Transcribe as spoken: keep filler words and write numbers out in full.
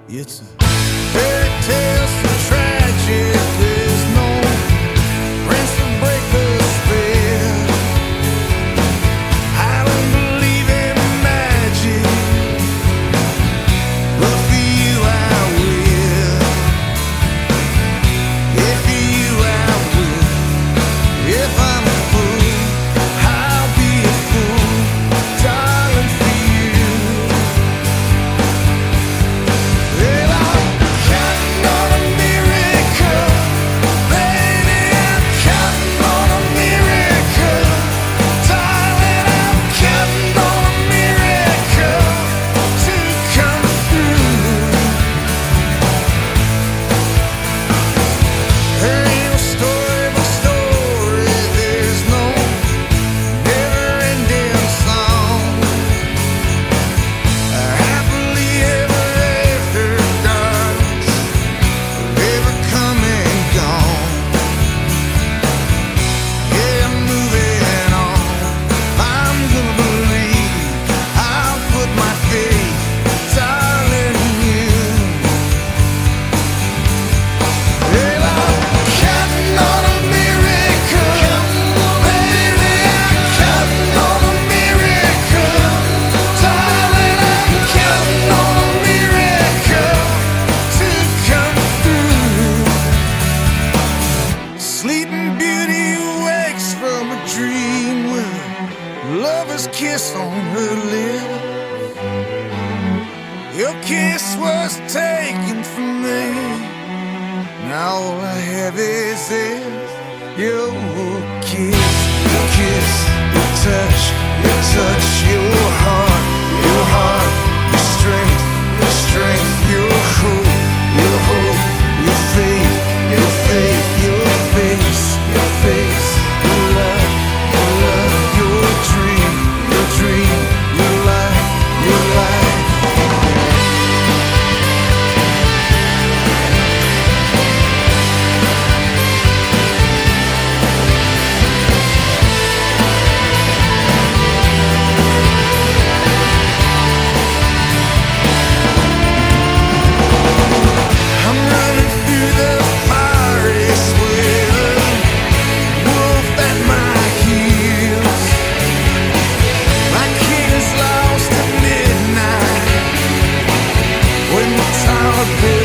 It's a fairy tale so tragic. There's no prince to break the spell. I don't believe in magic, but for you I will. If for you I will. If I'm a fool, I'll be a fool, darling, for you. Well, I'm counting on a miracle, baby, I'm counting on a miracle, darling, I'm counting on a miracle to come through. There ain't no story but story, there's no never-ending song. Happily ever after, darling, forever come and gone. Yeah, I'm moving on. I'm gonna believe. I'll put my faith, darling, in you. Well, I'm counting on a miracle, baby, I'm counting on a miracle, darling, I'm counting on a miracle to come through. Sleeping Beauty awakes from a dream with a lover's kiss on her lips. Your kiss was taken from me. Now all I have is this, your kiss, your kiss, your touch, your touch, your heart, your heart, your strength, your strength, your hope, your hope, your faith, your faith, your face, your face, your love, your love, your dream, your dream, your life, your life. I'm running through the forest with a wolf at my heels. My king is lost at midnight when the tower builds.